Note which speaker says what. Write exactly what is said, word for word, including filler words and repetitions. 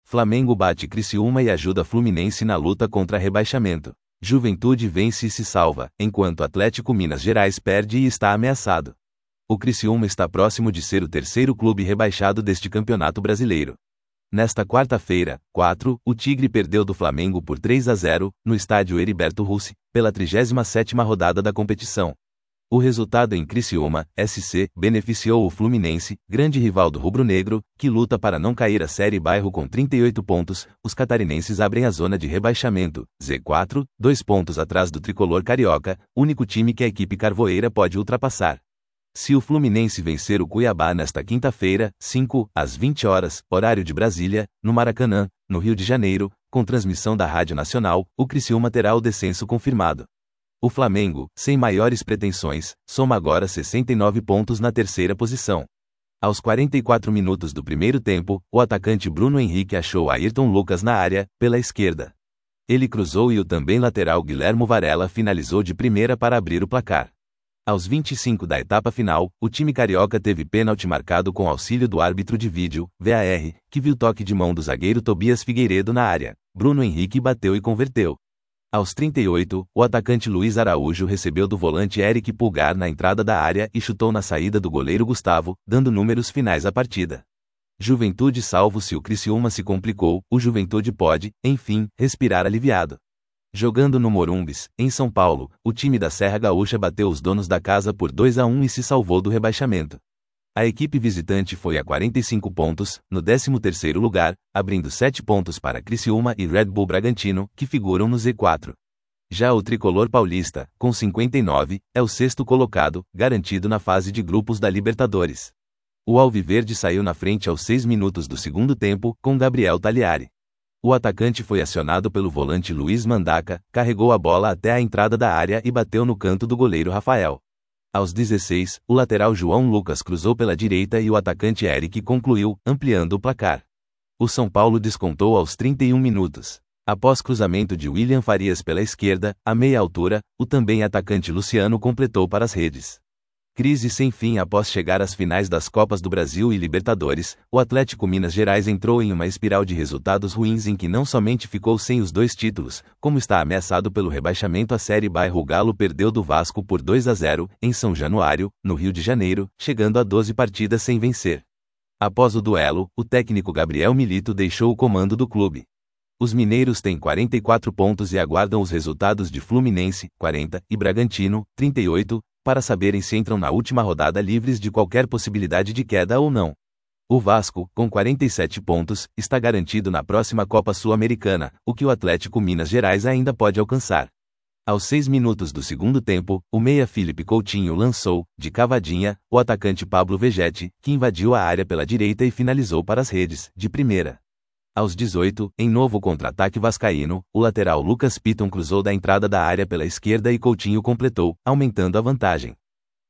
Speaker 1: Flamengo bate Criciúma e ajuda Fluminense na luta contra rebaixamento. Juventude vence e se salva, enquanto Atlético Minas Gerais perde e está ameaçado. O Criciúma está próximo de ser o terceiro clube rebaixado deste campeonato brasileiro. Nesta quarta-feira, quatro, o Tigre perdeu do Flamengo por três a zero, no estádio Heriberto Russi, pela trigésima sétima rodada da competição. O resultado em Criciúma, S C, beneficiou o Fluminense, grande rival do rubro-negro, que luta para não cair a Série Bairro com trinta e oito pontos. Os catarinenses abrem a zona de rebaixamento, Z quatro, dois pontos atrás do tricolor carioca, único time que a equipe carvoeira pode ultrapassar. Se o Fluminense vencer o Cuiabá nesta quinta-feira, cinco, às vinte horas, horário de Brasília, no Maracanã, no Rio de Janeiro, com transmissão da Rádio Nacional, o Criciúma terá o descenso confirmado. O Flamengo, sem maiores pretensões, soma agora sessenta e nove pontos na terceira posição. Aos quarenta e quatro minutos do primeiro tempo, o atacante Bruno Henrique achou Ayrton Lucas na área, pela esquerda. Ele cruzou e o também lateral Guilhermo Varela finalizou de primeira para abrir o placar. Aos vinte e cinco da etapa final, o time carioca teve pênalti marcado com auxílio do árbitro de vídeo, V A R, que viu toque de mão do zagueiro Tobias Figueiredo na área. Bruno Henrique bateu e converteu. Aos trinta e oito, o atacante Luiz Araújo recebeu do volante Eric Pulgar na entrada da área e chutou na saída do goleiro Gustavo, dando números finais à partida. Juventude salvo. Se o Criciúma se complicou, o Juventude pode, enfim, respirar aliviado. Jogando no Morumbis, em São Paulo, o time da Serra Gaúcha bateu os donos da casa por dois a um e se salvou do rebaixamento. A equipe visitante foi a quarenta e cinco pontos, no décimo terceiro lugar, abrindo sete pontos para Criciúma e Red Bull Bragantino, que figuram no Z quatro. Já o tricolor paulista, com cinquenta e nove, é o sexto colocado, garantido na fase de grupos da Libertadores. O alviverde saiu na frente aos seis minutos do segundo tempo, com Gabriel Tagliari. O atacante foi acionado pelo volante Luiz Mandaca, carregou a bola até a entrada da área e bateu no canto do goleiro Rafael. Aos dezesseis, o lateral João Lucas cruzou pela direita e o atacante Eric concluiu, ampliando o placar. O São Paulo descontou aos trinta e um minutos. Após cruzamento de William Farias pela esquerda, à meia altura, o também atacante Luciano completou para as redes. Crise sem fim. Após chegar às finais das Copas do Brasil e Libertadores, o Atlético Minas Gerais entrou em uma espiral de resultados ruins em que não somente ficou sem os dois títulos, como está ameaçado pelo rebaixamento à Série Bairro. O Galo perdeu do Vasco por dois a zero, em São Januário, no Rio de Janeiro, chegando a doze partidas sem vencer. Após o duelo, o técnico Gabriel Milito deixou o comando do clube. Os mineiros têm quarenta e quatro pontos e aguardam os resultados de Fluminense, quarenta, e Bragantino, trinta e oito, para saberem se entram na última rodada livres de qualquer possibilidade de queda ou não. O Vasco, com quarenta e sete pontos, está garantido na próxima Copa Sul-Americana, o que o Atlético Minas Gerais ainda pode alcançar. Aos seis minutos do segundo tempo, o meia Felipe Coutinho lançou, de cavadinha, o atacante Pablo Vegetti, que invadiu a área pela direita e finalizou para as redes, de primeira. Aos dezoito, em novo contra-ataque vascaíno, o lateral Lucas Piton cruzou da entrada da área pela esquerda e Coutinho completou, aumentando a vantagem.